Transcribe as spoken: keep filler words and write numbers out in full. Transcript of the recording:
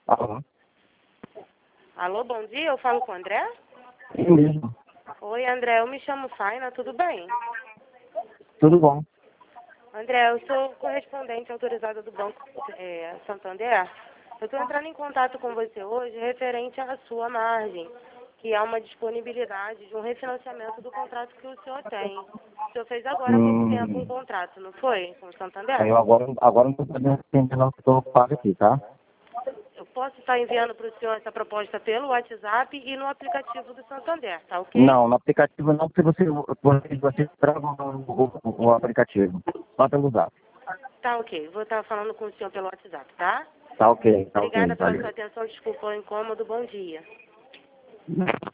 Alô? Alô, bom dia, eu falo com o André? Eu mesmo. Oi, André, eu me chamo Faina, tudo bem? Tudo bom? André, eu sou correspondente autorizada do Banco é, Santander. Eu estou entrando em contato com você hoje referente à sua margem, que é uma disponibilidade de um refinanciamento do contrato que o senhor tem. O senhor fez agora há pouco tempo um Hum, contrato, não foi? Com o Santander? eu agora, agora não estou podendo entender não que estou pago aqui, tá? Eu posso estar enviando para o senhor essa proposta pelo WhatsApp e no aplicativo do Santander, tá ok? Não, no aplicativo não, porque você, você, você trava o, o, o aplicativo. Só pelo zap. Tá ok, vou estar falando com o senhor pelo WhatsApp, tá? Tá ok, tá ok, Obrigada pela valeu. sua atenção, desculpa o incômodo, bom dia.